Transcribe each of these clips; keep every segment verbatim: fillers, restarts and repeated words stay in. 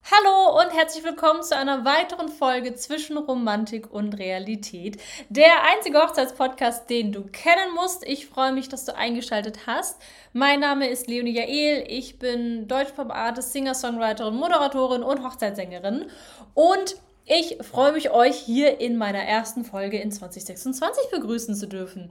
Hallo und herzlich willkommen zu einer weiteren Folge zwischen Romantik und Realität. Der einzige Hochzeitspodcast, den du kennen musst. Ich freue mich, dass du eingeschaltet hast. Mein Name ist Leonie Jael. Ich bin Deutschpop-Artist, Singer-Songwriterin, Moderatorin und Hochzeitssängerin. Und ich freue mich, euch hier in meiner ersten Folge in zwanzig sechsundzwanzig begrüßen zu dürfen.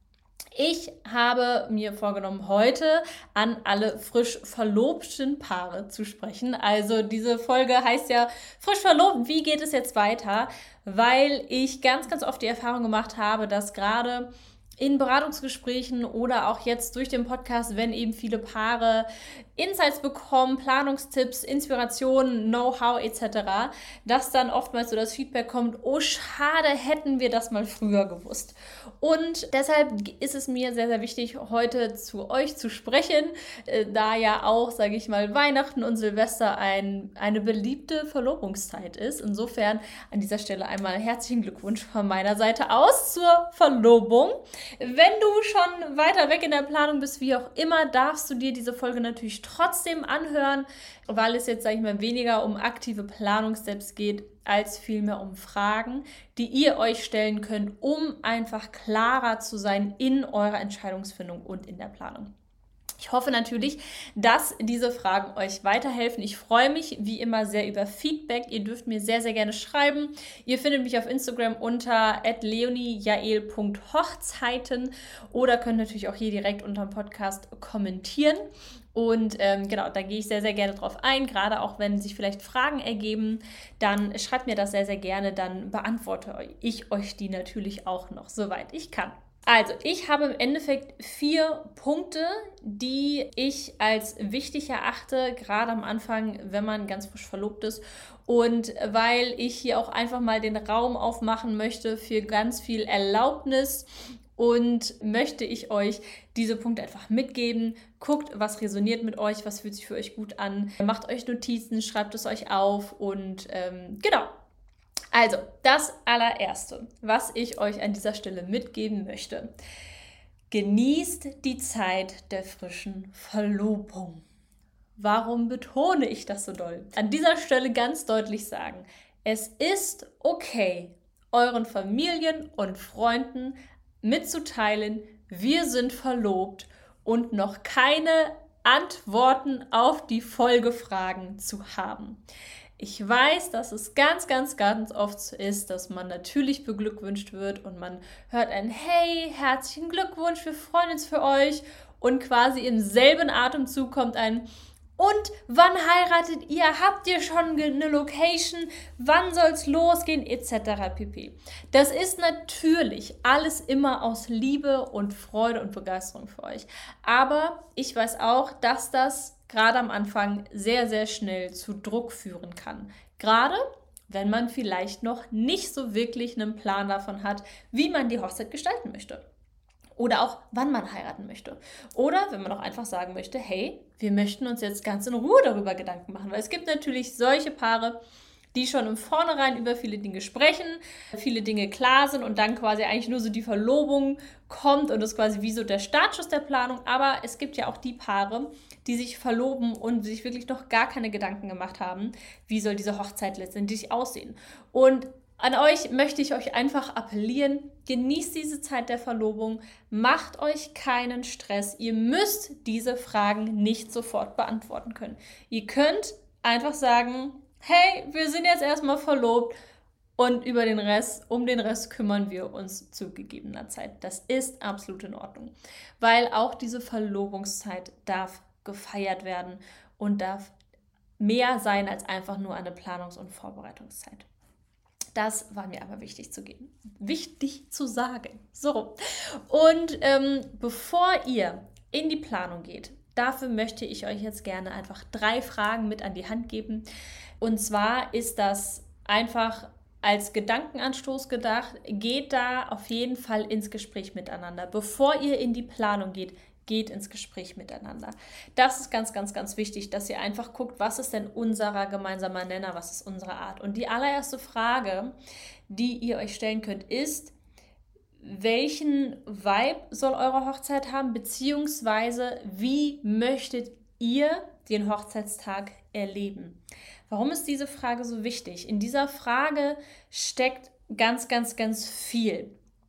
Ich habe mir vorgenommen, heute an alle frisch verlobten Paare zu sprechen. Also diese Folge heißt ja frisch verlobt, wie geht es jetzt weiter? Weil ich ganz, ganz oft die Erfahrung gemacht habe, dass gerade in Beratungsgesprächen oder auch jetzt durch den Podcast, wenn eben viele Paare Insights bekommen, Planungstipps, Inspirationen, Know-how et cetera, dass dann oftmals so das Feedback kommt, oh schade, hätten wir das mal früher gewusst. Und deshalb ist es mir sehr, sehr wichtig, heute zu euch zu sprechen, äh, da ja auch, sage ich mal, Weihnachten und Silvester ein, eine beliebte Verlobungszeit ist. Insofern an dieser Stelle einmal herzlichen Glückwunsch von meiner Seite aus zur Verlobung. Wenn du schon weiter weg in der Planung bist, wie auch immer, darfst du dir diese Folge natürlich trotzdem anhören, weil es jetzt, sage ich mal, weniger um aktive Planungssteps geht, als vielmehr um Fragen, die ihr euch stellen könnt, um einfach klarer zu sein in eurer Entscheidungsfindung und in der Planung. Ich hoffe natürlich, dass diese Fragen euch weiterhelfen. Ich freue mich wie immer sehr über Feedback. Ihr dürft mir sehr, sehr gerne schreiben. Ihr findet mich auf Instagram unter at leoniejael punkt hochzeiten oder könnt natürlich auch hier direkt unter dem Podcast kommentieren. Und ähm, genau, da gehe ich sehr, sehr gerne drauf ein, gerade auch wenn sich vielleicht Fragen ergeben, dann schreibt mir das sehr, sehr gerne, dann beantworte ich euch die natürlich auch noch, soweit ich kann. Also, ich habe im Endeffekt vier Punkte, die ich als wichtig erachte, gerade am Anfang, wenn man ganz frisch verlobt ist. Und weil ich hier auch einfach mal den Raum aufmachen möchte für ganz viel Erlaubnis und möchte ich euch diese Punkte einfach mitgeben. Guckt, was resoniert mit euch, was fühlt sich für euch gut an. Macht euch Notizen, schreibt es euch auf und ähm, genau. Also, das allererste, was ich euch an dieser Stelle mitgeben möchte. Genießt die Zeit der frischen Verlobung. Warum betone ich das so doll? An dieser Stelle ganz deutlich sagen, es ist okay, euren Familien und Freunden mitzuteilen, wir sind verlobt und noch keine Antworten auf die Folgefragen zu haben. Ich weiß, dass es ganz, ganz, ganz oft so ist, dass man natürlich beglückwünscht wird und man hört ein Hey, herzlichen Glückwunsch, wir freuen uns für euch und quasi im selben Atemzug kommt ein Und wann heiratet ihr? Habt ihr schon eine Location? Wann soll's losgehen? Etc. pp. Das ist natürlich alles immer aus Liebe und Freude und Begeisterung für euch. Aber ich weiß auch, dass das gerade am Anfang sehr, sehr schnell zu Druck führen kann. Gerade wenn man vielleicht noch nicht so wirklich einen Plan davon hat, wie man die Hochzeit gestalten möchte. Oder auch, wann man heiraten möchte. Oder wenn man auch einfach sagen möchte, hey, wir möchten uns jetzt ganz in Ruhe darüber Gedanken machen. Weil es gibt natürlich solche Paare, die schon im Vornherein über viele Dinge sprechen, viele Dinge klar sind und dann quasi eigentlich nur so die Verlobung kommt und das ist quasi wie so der Startschuss der Planung. Aber es gibt ja auch die Paare, die sich verloben und sich wirklich noch gar keine Gedanken gemacht haben, wie soll diese Hochzeit letztendlich aussehen. Und an euch möchte ich euch einfach appellieren, genießt diese Zeit der Verlobung, macht euch keinen Stress. Ihr müsst diese Fragen nicht sofort beantworten können. Ihr könnt einfach sagen, hey, wir sind jetzt erstmal verlobt und über den Rest, um den Rest kümmern wir uns zu gegebener Zeit. Das ist absolut in Ordnung, weil auch diese Verlobungszeit darf gefeiert werden und darf mehr sein als einfach nur eine Planungs- und Vorbereitungszeit. Das war mir aber wichtig zu geben. Wichtig zu sagen. So. Und ähm, bevor ihr in die Planung geht, dafür möchte ich euch jetzt gerne einfach drei Fragen mit an die Hand geben. Und zwar ist das einfach als Gedankenanstoß gedacht. Geht da auf jeden Fall ins Gespräch miteinander. Bevor ihr in die Planung geht, geht ins Gespräch miteinander. Das ist ganz, ganz, ganz wichtig, dass ihr einfach guckt, was ist denn unser gemeinsamer Nenner, was ist unsere Art. Und die allererste Frage, die ihr euch stellen könnt, ist, welchen Vibe soll eure Hochzeit haben, beziehungsweise wie möchtet ihr den Hochzeitstag erleben? Warum ist diese Frage so wichtig? In dieser Frage steckt ganz, ganz, ganz viel.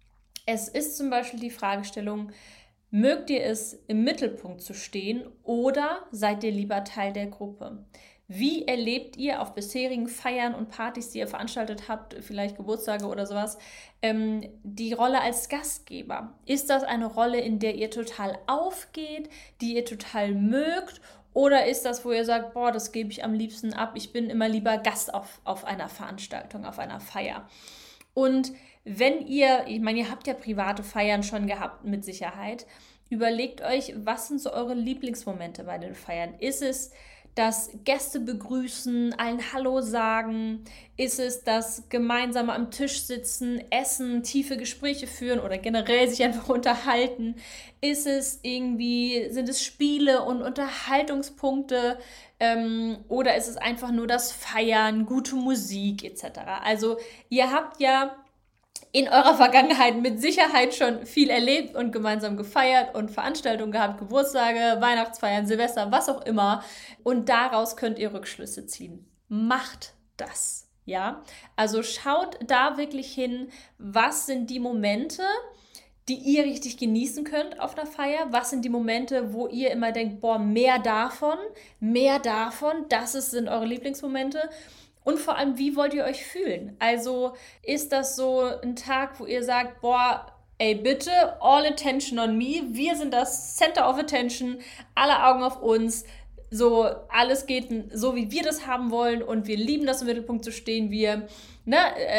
Es ist zum Beispiel die Fragestellung, mögt ihr es, im Mittelpunkt zu stehen oder seid ihr lieber Teil der Gruppe? Wie erlebt ihr auf bisherigen Feiern und Partys, die ihr veranstaltet habt, vielleicht Geburtstage oder sowas, ähm, die Rolle als Gastgeber? Ist das eine Rolle, in der ihr total aufgeht, die ihr total mögt? Oder ist das, wo ihr sagt, boah, das gebe ich am liebsten ab, ich bin immer lieber Gast auf, auf einer Veranstaltung, auf einer Feier? Und wenn ihr, ich meine, ihr habt ja private Feiern schon gehabt, mit Sicherheit, überlegt euch, was sind so eure Lieblingsmomente bei den Feiern? Ist es das Gäste begrüßen, allen Hallo sagen? Ist es das gemeinsame am Tisch sitzen, essen, tiefe Gespräche führen oder generell sich einfach unterhalten? Ist es irgendwie, sind es Spiele und Unterhaltungspunkte? Ähm, oder ist es einfach nur das Feiern, gute Musik et cetera? Also ihr habt ja in eurer Vergangenheit mit Sicherheit schon viel erlebt und gemeinsam gefeiert und Veranstaltungen gehabt, Geburtstage, Weihnachtsfeiern, Silvester, was auch immer. Und daraus könnt ihr Rückschlüsse ziehen. Macht das, ja? Also schaut da wirklich hin, was sind die Momente, die ihr richtig genießen könnt auf der Feier? Was sind die Momente, wo ihr immer denkt, boah, mehr davon, mehr davon, das ist, sind eure Lieblingsmomente? Und vor allem, wie wollt ihr euch fühlen? Also ist das so ein Tag, wo ihr sagt, boah, ey bitte, all attention on me, wir sind das Center of Attention, alle Augen auf uns, so alles geht so, wie wir das haben wollen und wir lieben das, im Mittelpunkt zu stehen, wir, ne,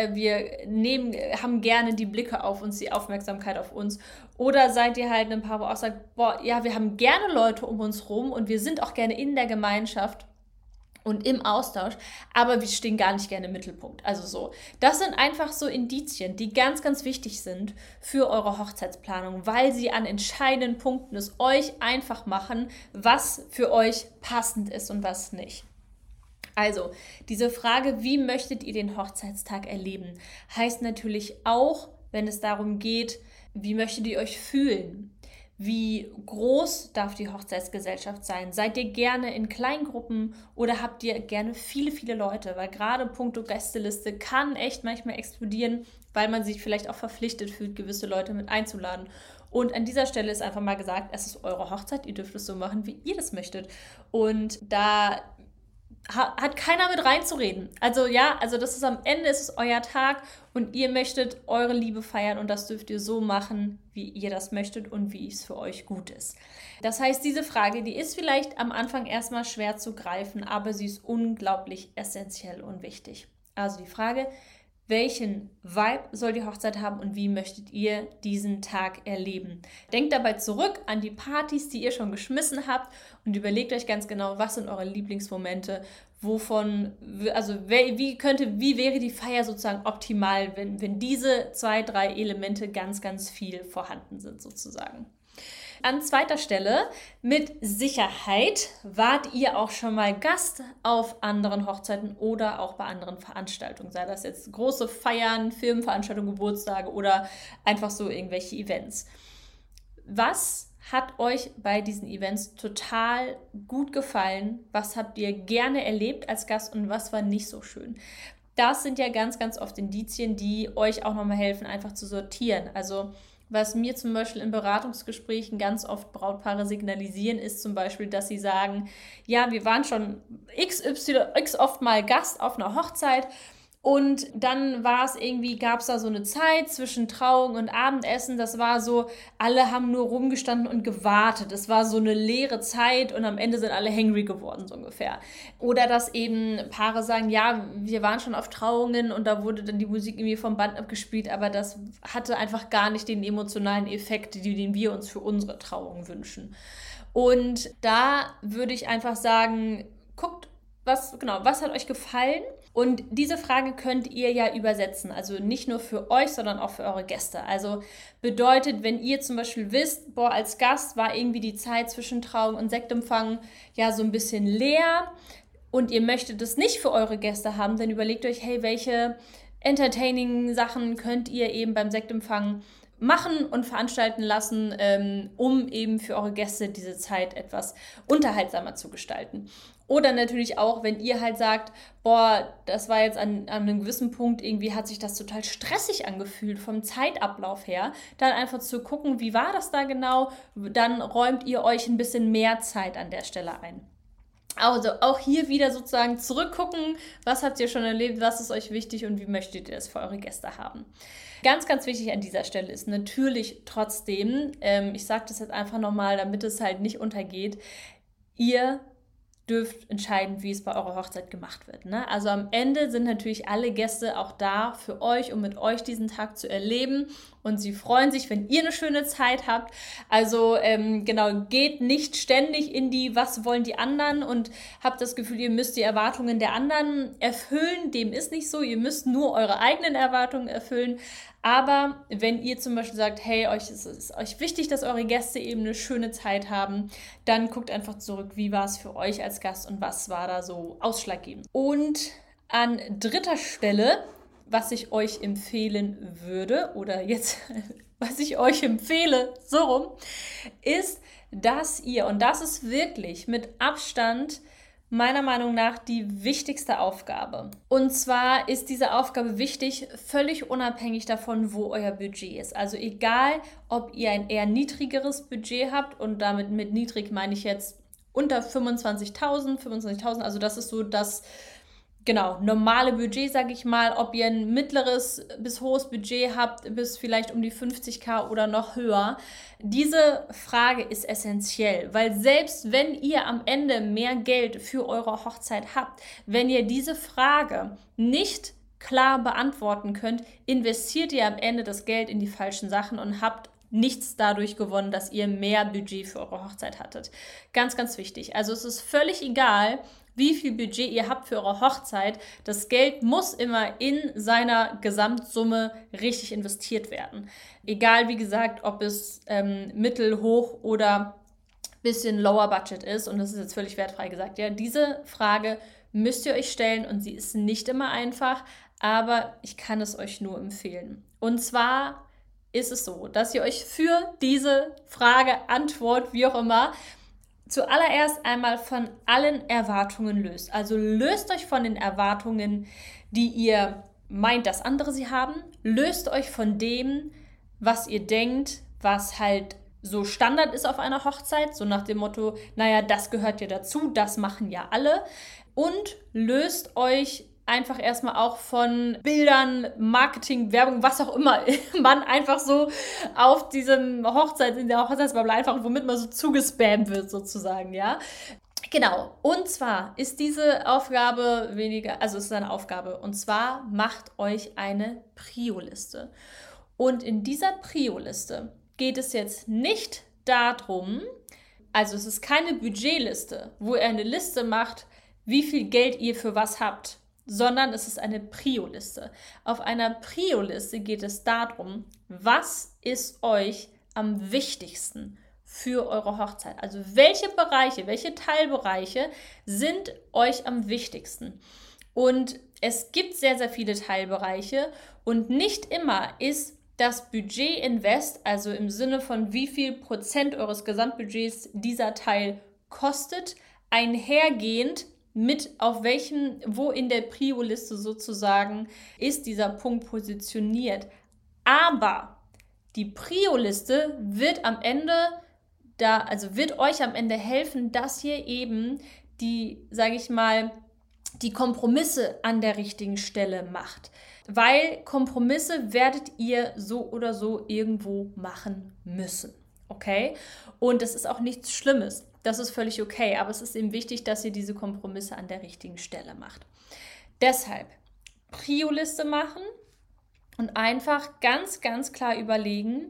wir nehmen, haben gerne die Blicke auf uns, die Aufmerksamkeit auf uns. Oder seid ihr halt ein Paar, wo auch sagt, boah, ja, wir haben gerne Leute um uns rum und wir sind auch gerne in der Gemeinschaft und im Austausch, aber wir stehen gar nicht gerne im Mittelpunkt. Also so, das sind einfach so Indizien, die ganz, ganz wichtig sind für eure Hochzeitsplanung, weil sie an entscheidenden Punkten es euch einfach machen, was für euch passend ist und was nicht. Also, diese Frage, wie möchtet ihr den Hochzeitstag erleben, heißt natürlich auch, wenn es darum geht, wie möchtet ihr euch fühlen? Wie groß darf die Hochzeitsgesellschaft sein? Seid ihr gerne in Kleingruppen oder habt ihr gerne viele, viele Leute? Weil gerade puncto Gästeliste kann echt manchmal explodieren, weil man sich vielleicht auch verpflichtet fühlt, gewisse Leute mit einzuladen. Und an dieser Stelle ist einfach mal gesagt, es ist eure Hochzeit, ihr dürft es so machen, wie ihr das möchtet. Und da hat keiner mit reinzureden. Also ja, also das ist am Ende, ist es euer Tag und ihr möchtet eure Liebe feiern und das dürft ihr so machen, wie ihr das möchtet und wie es für euch gut ist. Das heißt, diese Frage, die ist vielleicht am Anfang erstmal schwer zu greifen, aber sie ist unglaublich essentiell und wichtig. Also die Frage, welchen Vibe soll die Hochzeit haben und wie möchtet ihr diesen Tag erleben? Denkt dabei zurück an die Partys, die ihr schon geschmissen habt und überlegt euch ganz genau, was sind eure Lieblingsmomente, wovon, also wie könnte, wie wäre die Feier sozusagen optimal, wenn, wenn diese zwei, drei Elemente ganz, ganz viel vorhanden sind sozusagen. An zweiter Stelle, mit Sicherheit wart ihr auch schon mal Gast auf anderen Hochzeiten oder auch bei anderen Veranstaltungen, sei das jetzt große Feiern, Firmenveranstaltungen, Geburtstage oder einfach so irgendwelche Events. Was hat euch bei diesen Events total gut gefallen? Was habt ihr gerne erlebt als Gast und was war nicht so schön? Das sind ja ganz, ganz oft Indizien, die euch auch nochmal helfen, einfach zu sortieren. Also was mir zum Beispiel in Beratungsgesprächen ganz oft Brautpaare signalisieren, ist zum Beispiel, dass sie sagen, ja, wir waren schon x, y, x oft mal Gast auf einer Hochzeit und dann war es irgendwie, gab es da so eine Zeit zwischen Trauung und Abendessen, das war so, alle haben nur rumgestanden und gewartet, es war so eine leere Zeit und am Ende sind alle hangry geworden, so ungefähr. Oder dass eben Paare sagen, ja, wir waren schon auf Trauungen und da wurde dann die Musik irgendwie vom Band abgespielt, aber das hatte einfach gar nicht den emotionalen Effekt, den wir uns für unsere Trauung wünschen. Und da würde ich einfach sagen, guckt, was, genau, was hat euch gefallen? Und diese Frage könnt ihr ja übersetzen, also nicht nur für euch, sondern auch für eure Gäste. Also bedeutet, wenn ihr zum Beispiel wisst, boah, als Gast war irgendwie die Zeit zwischen Trauung und Sektempfang ja so ein bisschen leer und ihr möchtet es nicht für eure Gäste haben, dann überlegt euch, hey, welche entertaining Sachen könnt ihr eben beim Sektempfang machen und veranstalten lassen, ähm, um eben für eure Gäste diese Zeit etwas unterhaltsamer zu gestalten. Oder natürlich auch, wenn ihr halt sagt, boah, das war jetzt an, an einem gewissen Punkt, irgendwie hat sich das total stressig angefühlt vom Zeitablauf her, dann einfach zu gucken, wie war das da genau, dann räumt ihr euch ein bisschen mehr Zeit an der Stelle ein. Also auch hier wieder sozusagen zurückgucken, was habt ihr schon erlebt, was ist euch wichtig und wie möchtet ihr es für eure Gäste haben. Ganz, ganz wichtig an dieser Stelle ist natürlich trotzdem, ähm, ich sage das jetzt einfach nochmal, damit es halt nicht untergeht, ihr dürft entscheiden, wie es bei eurer Hochzeit gemacht wird. Ne? Also am Ende sind natürlich alle Gäste auch da für euch, um mit euch diesen Tag zu erleben. Und sie freuen sich, wenn ihr eine schöne Zeit habt. Also ähm, genau, geht nicht ständig in die, was wollen die anderen und habt das Gefühl, ihr müsst die Erwartungen der anderen erfüllen. Dem ist nicht so. Ihr müsst nur eure eigenen Erwartungen erfüllen. Aber wenn ihr zum Beispiel sagt, hey, euch ist es euch wichtig, dass eure Gäste eben eine schöne Zeit haben, dann guckt einfach zurück, wie war es für euch als Gast und was war da so ausschlaggebend. Und an dritter Stelle, was ich euch empfehlen würde, oder jetzt, was ich euch empfehle, so rum, ist, dass ihr, und das ist wirklich mit Abstand meiner Meinung nach die wichtigste Aufgabe. Und zwar ist diese Aufgabe wichtig, völlig unabhängig davon, wo euer Budget ist. Also egal, ob ihr ein eher niedrigeres Budget habt, und damit mit niedrig meine ich jetzt unter fünfundzwanzigtausend, fünfundzwanzigtausend, also das ist so das genau, normale Budget, sage ich mal, ob ihr ein mittleres bis hohes Budget habt, bis vielleicht um die fünfzigtausend oder noch höher. Diese Frage ist essentiell, weil selbst wenn ihr am Ende mehr Geld für eure Hochzeit habt, wenn ihr diese Frage nicht klar beantworten könnt, investiert ihr am Ende das Geld in die falschen Sachen und habt nichts dadurch gewonnen, dass ihr mehr Budget für eure Hochzeit hattet. Ganz, ganz wichtig. Also es ist völlig egal, wie viel Budget ihr habt für eure Hochzeit. Das Geld muss immer in seiner Gesamtsumme richtig investiert werden. Egal, wie gesagt, ob es ähm, mittel, hoch oder bisschen lower budget ist. Und das ist jetzt völlig wertfrei gesagt. Ja, diese Frage müsst ihr euch stellen und sie ist nicht immer einfach, aber ich kann es euch nur empfehlen. Und zwar ist es so, dass ihr euch für diese Frage, Antwort, wie auch immer, zuallererst einmal von allen Erwartungen löst. Also löst euch von den Erwartungen, die ihr meint, dass andere sie haben. Löst euch von dem, was ihr denkt, was halt so Standard ist auf einer Hochzeit. So nach dem Motto, naja, das gehört ja dazu, das machen ja alle. Und löst euch einfach erstmal auch von Bildern, Marketing, Werbung, was auch immer man einfach so auf diesem Hochzeit, in der Hochzeitsbubble einfach, womit man so zugespammt wird sozusagen, ja. Genau, und zwar ist diese Aufgabe weniger, also es ist eine Aufgabe, und zwar macht euch eine Prio-Liste. Und in dieser Prio-Liste geht es jetzt nicht darum, also es ist keine Budgetliste, wo ihr eine Liste macht, wie viel Geld ihr für was habt, sondern es ist eine Prio-Liste. Auf einer Prio-Liste geht es darum, was ist euch am wichtigsten für eure Hochzeit? Also welche Bereiche, welche Teilbereiche sind euch am wichtigsten? Und es gibt sehr, sehr viele Teilbereiche und nicht immer ist das Budget Invest, also im Sinne von wie viel Prozent eures Gesamtbudgets dieser Teil kostet, einhergehend mit auf welchem, wo in der Prio-Liste sozusagen ist dieser Punkt positioniert. Aber die Prio-Liste wird am Ende da, also wird euch am Ende helfen, dass ihr eben die, sage ich mal, die Kompromisse an der richtigen Stelle macht. Weil Kompromisse werdet ihr so oder so irgendwo machen müssen. Okay? Und das ist auch nichts Schlimmes. Das ist völlig okay, aber es ist eben wichtig, dass ihr diese Kompromisse an der richtigen Stelle macht. Deshalb Prio-Liste machen und einfach ganz, ganz klar überlegen,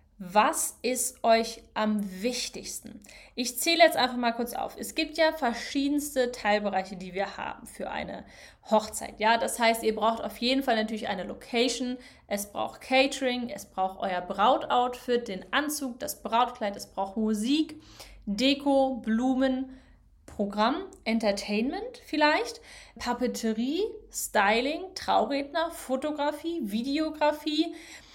was ist euch am wichtigsten? Ich zähle jetzt einfach mal kurz auf. Es gibt ja verschiedenste Teilbereiche, die wir haben für eine Hochzeit. Ja, das heißt, ihr braucht auf jeden Fall natürlich eine Location, es braucht Catering, es braucht euer Brautoutfit, den Anzug, das Brautkleid, es braucht Musik, Deko, Blumen, Programm, Entertainment vielleicht, Papeterie, Styling, Trauredner, Fotografie, Videografie,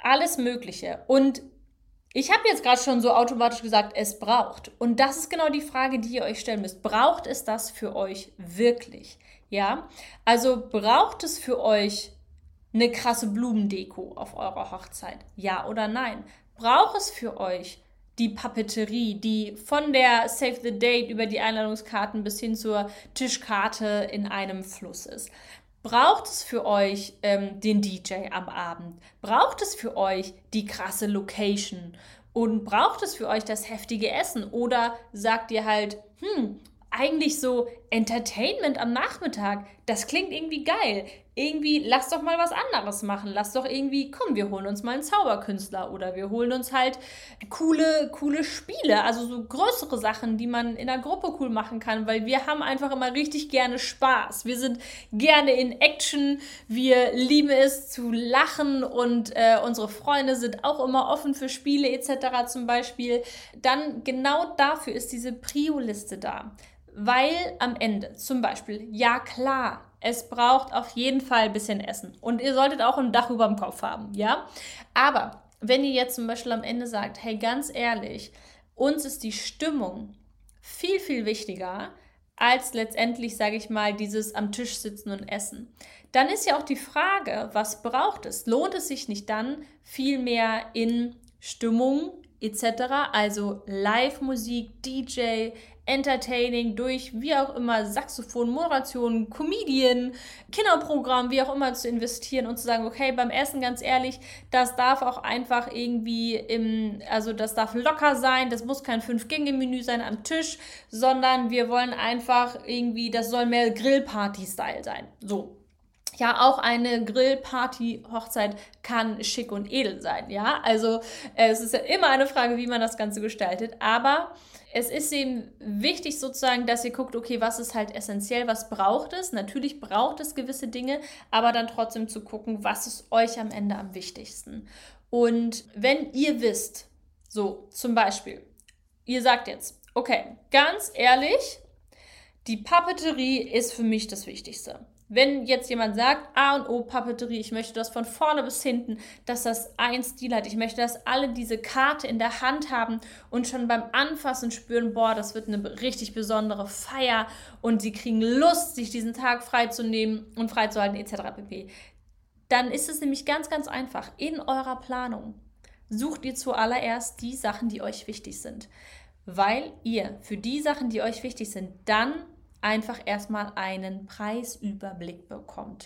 alles Mögliche. Und ich habe jetzt gerade schon so automatisch gesagt, es braucht. Und das ist genau die Frage, die ihr euch stellen müsst. Braucht es das für euch wirklich? Ja, also braucht es für euch eine krasse Blumendeko auf eurer Hochzeit? Ja oder nein? Braucht es für euch die Papeterie, die von der Save the Date über die Einladungskarten bis hin zur Tischkarte in einem Fluss ist? Braucht es für euch ähm, den D J am Abend? Braucht es für euch die krasse Location? Und braucht es für euch das heftige Essen? Oder sagt ihr halt, hm, eigentlich so Entertainment am Nachmittag, das klingt irgendwie geil. Irgendwie, lass doch mal was anderes machen. Lass doch irgendwie, komm, wir holen uns mal einen Zauberkünstler oder wir holen uns halt coole, coole Spiele, also so größere Sachen, die man in der Gruppe cool machen kann, weil wir haben einfach immer richtig gerne Spaß. Wir sind gerne in Action, wir lieben es zu lachen und äh, unsere Freunde sind auch immer offen für Spiele et cetera zum Beispiel. Dann genau dafür ist diese Prio-Liste da. Weil am Ende zum Beispiel, ja klar, es braucht auf jeden Fall ein bisschen Essen. Und ihr solltet auch ein Dach über dem Kopf haben, ja? Aber wenn ihr jetzt zum Beispiel am Ende sagt, hey, ganz ehrlich, uns ist die Stimmung viel, viel wichtiger als letztendlich, sage ich mal, dieses am Tisch sitzen und essen. Dann ist ja auch die Frage, was braucht es? Lohnt es sich nicht dann viel mehr in Stimmung et cetera, also Live-Musik, D J, Entertaining durch, wie auch immer, Saxophon, Moderation, Comedian, Kinderprogramm, wie auch immer zu investieren und zu sagen, okay, beim Essen, ganz ehrlich, das darf auch einfach irgendwie im, also das darf locker sein, das muss kein Fünf-Gänge-Menü sein am Tisch, sondern wir wollen einfach irgendwie, das soll mehr Grillparty-Style sein. So. Ja, auch eine Grillparty-Hochzeit kann schick und edel sein, ja. Also äh, es ist ja immer eine Frage, wie man das Ganze gestaltet, aber es ist eben wichtig sozusagen, dass ihr guckt, okay, was ist halt essentiell, was braucht es? Natürlich braucht es gewisse Dinge, aber dann trotzdem zu gucken, was ist euch am Ende am wichtigsten. Und wenn ihr wisst, so zum Beispiel, ihr sagt jetzt, okay, ganz ehrlich, die Papeterie ist für mich das Wichtigste. Wenn jetzt jemand sagt, A und O Papeterie, ich möchte das von vorne bis hinten, dass das ein Stil hat. Ich möchte, dass alle diese Karte in der Hand haben und schon beim Anfassen spüren, boah, das wird eine richtig besondere Feier und sie kriegen Lust, sich diesen Tag freizunehmen und freizuhalten et cetera pp. Dann ist es nämlich ganz, ganz einfach. In eurer Planung sucht ihr zuallererst die Sachen, die euch wichtig sind. Weil ihr für die Sachen, die euch wichtig sind, dann einfach erstmal einen Preisüberblick bekommt.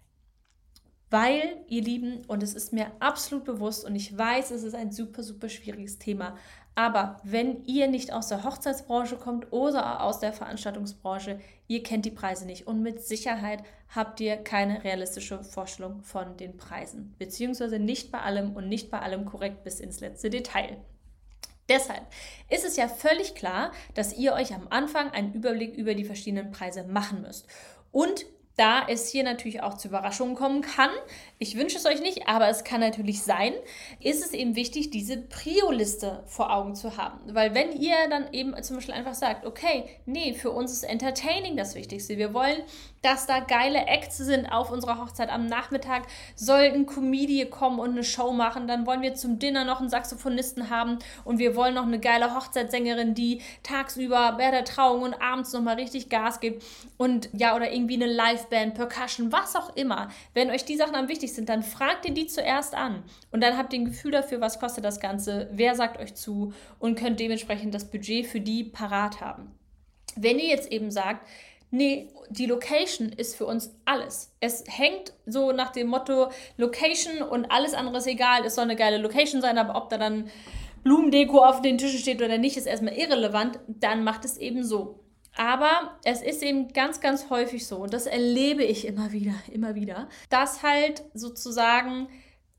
Weil, ihr Lieben, und es ist mir absolut bewusst und ich weiß, es ist ein super, super schwieriges Thema, aber wenn ihr nicht aus der Hochzeitsbranche kommt oder aus der Veranstaltungsbranche, ihr kennt die Preise nicht und mit Sicherheit habt ihr keine realistische Vorstellung von den Preisen, beziehungsweise nicht bei allem und nicht bei allem korrekt bis ins letzte Detail. Deshalb ist es ja völlig klar, dass ihr euch am Anfang einen Überblick über die verschiedenen Preise machen müsst. Und da es hier natürlich auch zu Überraschungen kommen kann, ich wünsche es euch nicht, aber es kann natürlich sein, ist es eben wichtig, diese Prio-Liste vor Augen zu haben. Weil wenn ihr dann eben zum Beispiel einfach sagt, okay, nee, für uns ist Entertaining das Wichtigste. Wir wollen, dass da geile Acts sind auf unserer Hochzeit. Am Nachmittag soll ein Comedian kommen und eine Show machen. Dann wollen wir zum Dinner noch einen Saxophonisten haben und wir wollen noch eine geile Hochzeitssängerin, die tagsüber bei der Trauung und abends nochmal richtig Gas gibt. Und ja, oder irgendwie eine Liveband, Percussion, was auch immer. Wenn euch die Sachen am wichtigsten sind, dann fragt ihr die zuerst an. Und dann habt ihr ein Gefühl dafür, was kostet das Ganze, wer sagt euch zu und könnt dementsprechend das Budget für die parat haben. Wenn ihr jetzt eben sagt, nee, die Location ist für uns alles. Es hängt so nach dem Motto Location und alles andere ist egal. Es soll eine geile Location sein, aber ob da dann Blumendeko auf den Tischen steht oder nicht, ist erstmal irrelevant. Dann macht es eben so. Aber es ist eben ganz, ganz häufig so, und das erlebe ich immer wieder, immer wieder, dass halt sozusagen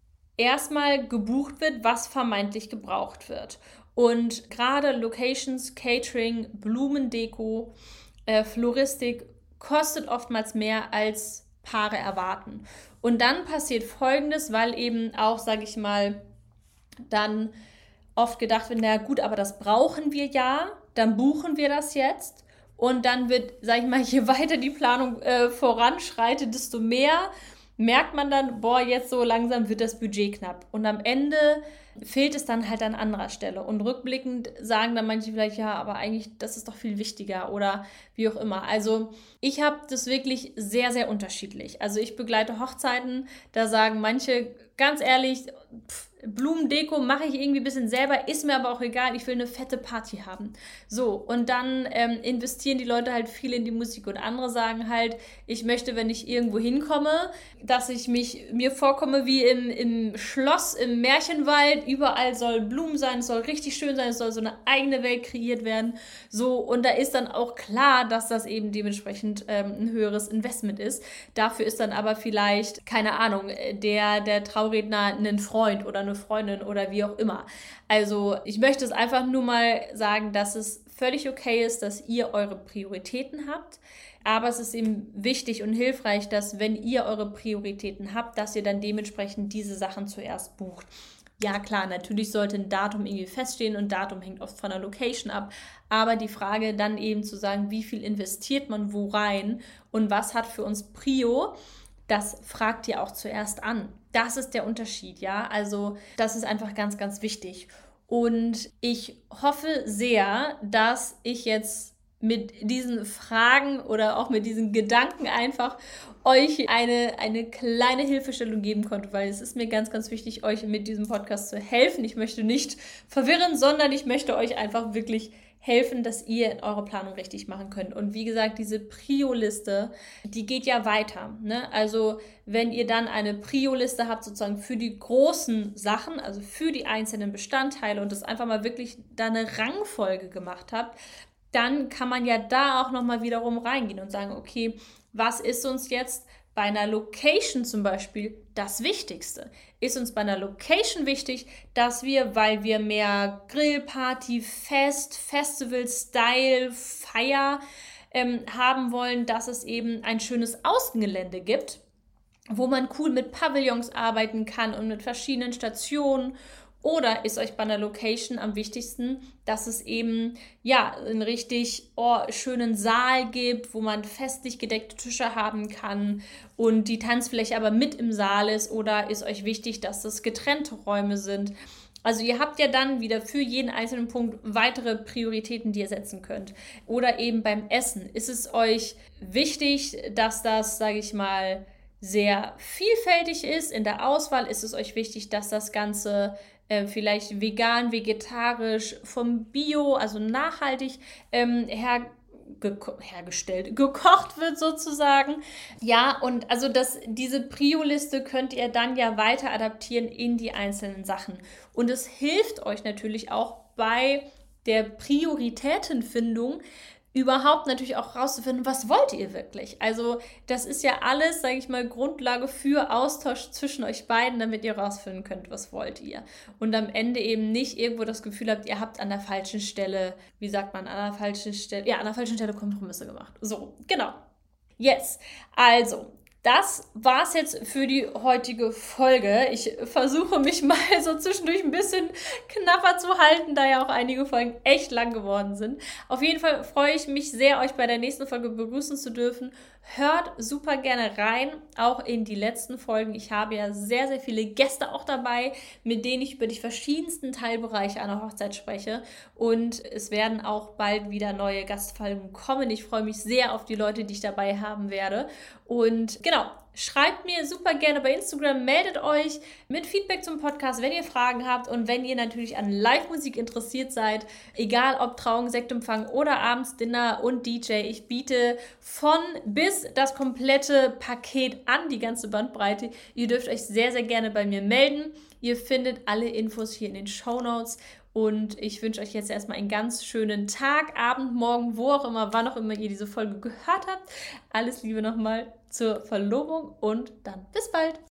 erstmal gebucht wird, was vermeintlich gebraucht wird. Und gerade Locations, Catering, Blumendeko, äh, Floristik kostet oftmals mehr, als Paare erwarten. Und dann passiert Folgendes, weil eben auch, sage ich mal, dann oft gedacht wird, na gut, aber das brauchen wir ja, dann buchen wir das jetzt. Und dann wird, sag ich mal, je weiter die Planung äh, voranschreitet, desto mehr merkt man dann, boah, jetzt so langsam wird das Budget knapp. Und am Ende fehlt es dann halt an anderer Stelle. Und rückblickend sagen dann manche vielleicht, ja, aber eigentlich, das ist doch viel wichtiger oder wie auch immer. Also ich habe das wirklich sehr, sehr unterschiedlich. Also ich begleite Hochzeiten, da sagen manche, ganz ehrlich, pff, Blumendeko mache ich irgendwie ein bisschen selber, ist mir aber auch egal, ich will eine fette Party haben. So, und dann ähm, investieren die Leute halt viel in die Musik und andere sagen halt, ich möchte, wenn ich irgendwo hinkomme, dass ich mich mir vorkomme wie im, im Schloss, im Märchenwald, überall soll Blumen sein, es soll richtig schön sein, es soll so eine eigene Welt kreiert werden. So, und da ist dann auch klar, dass das eben dementsprechend ähm, ein höheres Investment ist. Dafür ist dann aber vielleicht, keine Ahnung, der, der Trauredner ein Freund oder eine Freundin oder wie auch immer. Also ich möchte es einfach nur mal sagen, dass es völlig okay ist, dass ihr eure Prioritäten habt. Aber es ist eben wichtig und hilfreich, dass wenn ihr eure Prioritäten habt, dass ihr dann dementsprechend diese Sachen zuerst bucht. Ja klar, natürlich sollte ein Datum irgendwie feststehen und Datum hängt oft von der Location ab, aber die Frage dann eben zu sagen, wie viel investiert man wo rein und was hat für uns Prio, das fragt ihr auch zuerst an. Das ist der Unterschied, ja, also das ist einfach ganz, ganz wichtig. Und ich hoffe sehr, dass ich jetzt mit diesen Fragen oder auch mit diesen Gedanken einfach euch eine, eine kleine Hilfestellung geben konnte, weil es ist mir ganz, ganz wichtig, euch mit diesem Podcast zu helfen. Ich möchte nicht verwirren, sondern ich möchte euch einfach wirklich helfen, dass ihr in eure Planung richtig machen könnt. Und wie gesagt, diese Prio-Liste, die geht ja weiter, ne? Also wenn ihr dann eine Prio-Liste habt, sozusagen für die großen Sachen, also für die einzelnen Bestandteile und das einfach mal wirklich da eine Rangfolge gemacht habt, dann kann man ja da auch nochmal wiederum reingehen und sagen, okay, was ist uns jetzt bei einer Location zum Beispiel das Wichtigste? Ist uns bei einer Location wichtig, dass wir, weil wir mehr Grillparty, Fest, Festival, Style, Feier ähm, haben wollen, dass es eben ein schönes Außengelände gibt, wo man cool mit Pavillons arbeiten kann und mit verschiedenen Stationen? Oder ist euch bei einer Location am wichtigsten, dass es eben ja einen richtig oh, schönen Saal gibt, wo man festlich gedeckte Tische haben kann und die Tanzfläche aber mit im Saal ist? Oder ist euch wichtig, dass das getrennte Räume sind? Also ihr habt ja dann wieder für jeden einzelnen Punkt weitere Prioritäten, die ihr setzen könnt. Oder eben beim Essen. Ist es euch wichtig, dass das, sage ich mal, sehr vielfältig ist in der Auswahl? Ist es euch wichtig, dass das Ganze äh, vielleicht vegan, vegetarisch, vom Bio, also nachhaltig ähm, her, geko- hergestellt, gekocht wird sozusagen? Ja, und also das, diese Prio-Liste könnt ihr dann ja weiter adaptieren in die einzelnen Sachen. Und es hilft euch natürlich auch bei der Prioritätenfindung, überhaupt natürlich auch rauszufinden, was wollt ihr wirklich? Also das ist ja alles, sage ich mal, Grundlage für Austausch zwischen euch beiden, damit ihr rausfinden könnt, was wollt ihr. Und am Ende eben nicht irgendwo das Gefühl habt, ihr habt an der falschen Stelle, wie sagt man, an der falschen Stelle, ja, an der falschen Stelle Kompromisse gemacht. So, genau. Yes, also das war's jetzt für die heutige Folge. Ich versuche mich mal so zwischendurch ein bisschen knapper zu halten, da ja auch einige Folgen echt lang geworden sind. Auf jeden Fall freue ich mich sehr, euch bei der nächsten Folge begrüßen zu dürfen. Hört super gerne rein, auch in die letzten Folgen. Ich habe ja sehr, sehr viele Gäste auch dabei, mit denen ich über die verschiedensten Teilbereiche einer Hochzeit spreche. Und es werden auch bald wieder neue Gastfolgen kommen. Ich freue mich sehr auf die Leute, die ich dabei haben werde. Und genau, schreibt mir super gerne bei Instagram, meldet euch mit Feedback zum Podcast, wenn ihr Fragen habt und wenn ihr natürlich an Live-Musik interessiert seid, egal ob Trauung, Sektempfang oder abends Dinner und D J. Ich biete von bis das komplette Paket an, die ganze Bandbreite. Ihr dürft euch sehr, sehr gerne bei mir melden. Ihr findet alle Infos hier in den Shownotes. Und ich wünsche euch jetzt erstmal einen ganz schönen Tag, Abend, Morgen, wo auch immer, wann auch immer ihr diese Folge gehört habt. Alles Liebe nochmal zur Verlobung und dann bis bald.